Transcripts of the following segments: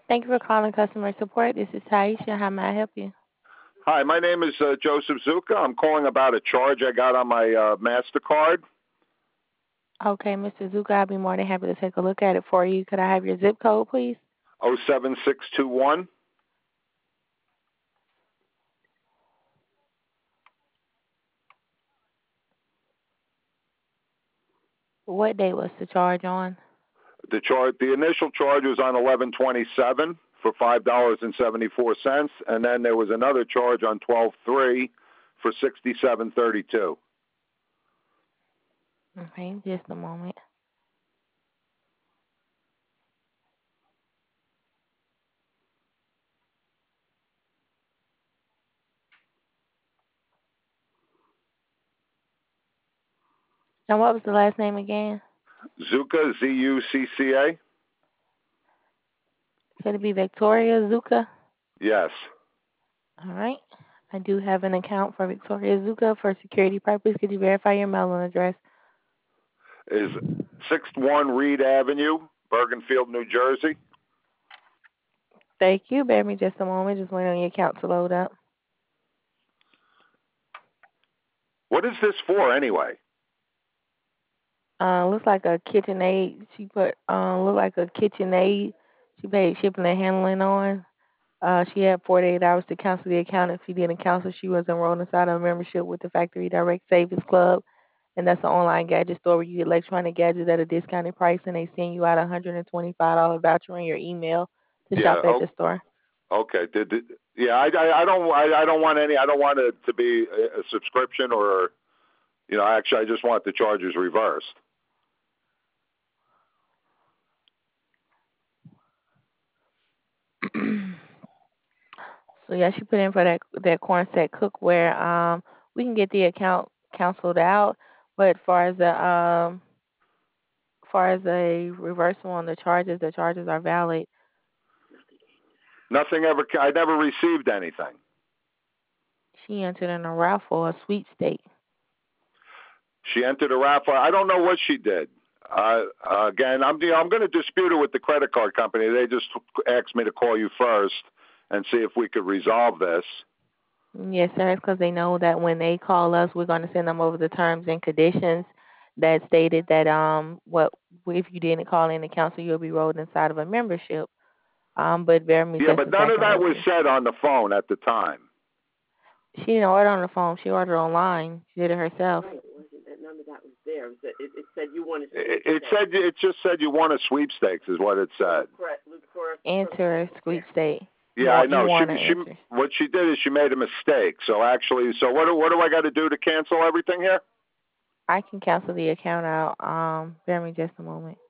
Thank you for calling customer support. This is Taisha. How may I help you? Hi, my name is Joseph Zuka. I'm calling about a charge I got on my MasterCard. Okay, Mr. Zuka, I'll be more than happy to take a look at it for you. Could I have your zip code, please? 07621. What date was the charge on? The initial charge was on 11/27 for $5.74, and then there was another charge on 12/3 for 67.32. Okay, just a moment. And what was the last name again? Zucca, Zucca. Could it be Victoria Zuka? Yes. All right. I do have an account for Victoria Zuka for security purpose. Could you verify your mailing address? Is 61 Reed Avenue, Bergenfield, New Jersey. Thank you. Bear me just a moment. Just waiting on your account to load up. What is this for anyway? Looks like a KitchenAid. She put look like a KitchenAid. She paid shipping and handling on. She had 48 hours to cancel the account. If she didn't cancel, she was enrolled inside a membership with the Factory Direct Savings Club, and that's an online gadget store where you get electronic gadgets at a discounted price, and they send you out a $125 voucher in your email to shop Yeah. at the store. Okay. Yeah, I don't want any. I don't want it to be a subscription or, actually, I just want the charges reversed. So yeah, she put in for that corn set cookware. We can get the account canceled out, but far as a reversal on the charges are valid. Nothing ever. I never received anything. She entered in a raffle, a sweepstake. She entered a raffle. I don't know what she did. Again, I'm going to dispute it with the credit card company. They just asked me to call you first and see if we could resolve this. Yes, sir. It's because they know that when they call us, we're going to send them over the terms and conditions that stated that what if you didn't call in the council, you'll be rolled inside of a membership. But bear me Yeah, just but a none of second. that We'll was see. said on the phone at the time. She didn't order on the phone. She ordered online. She did it herself. Right, it wasn't that none of that was there. It said you wanted to. It just said you won a sweepstakes is what it said. Correct. Enter a sweepstake. Yeah, I know. You want to enter. What she did is she made a mistake. So actually, what do I got to do to cancel everything here? I can cancel the account out. Bear me just a moment.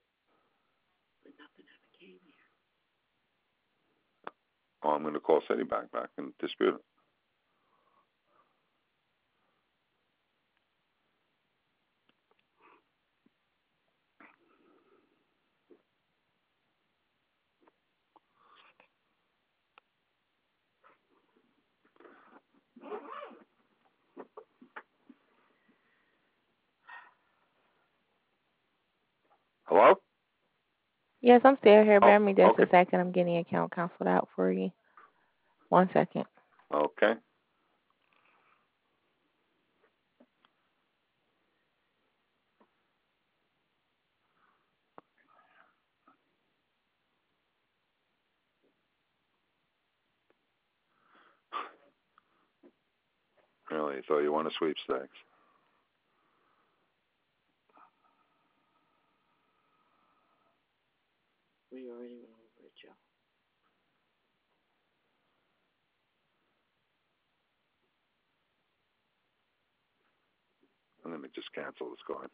Oh, I'm going to call Citibank back and dispute it. Hello? Yes, I'm still here. Oh, Bear me just okay. a second. I'm getting the account canceled out for you. 1 second. Okay. Really? So you won a sweepstakes? We already went over it, Joe. Let me just cancel this card.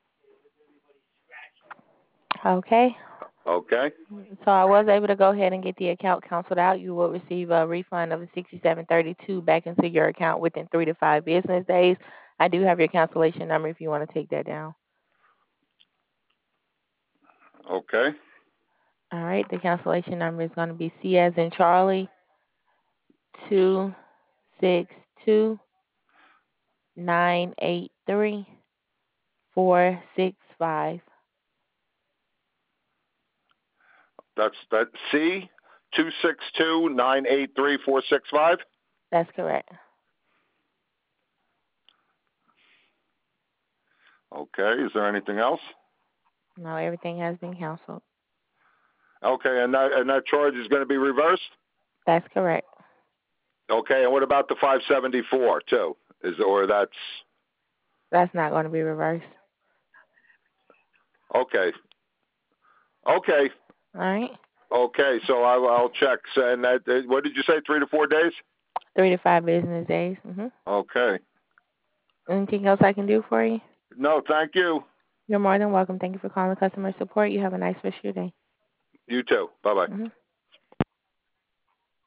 Okay. Okay. So I was able to go ahead and get the account canceled out. You will receive a refund of the $67.32 back into your account within 3 to 5 business days. I do have your cancellation number if you want to take that down. Okay. All right. The cancellation number is going to be C as in Charlie 262-983-465. That's C 262-983-465. That's correct. Okay. Is there anything else? No, everything has been canceled. Okay, and that charge is going to be reversed? That's correct. Okay, and what about the 574 too? That's not going to be reversed. Okay. Okay. All right. Okay, so I'll check. So, and what did you say, 3 to 4 days? 3 to 5 business days. Okay. Anything else I can do for you? No, thank you. You're more than welcome. Thank you for calling customer support. You have a nice rest of your day. You too. Bye-bye.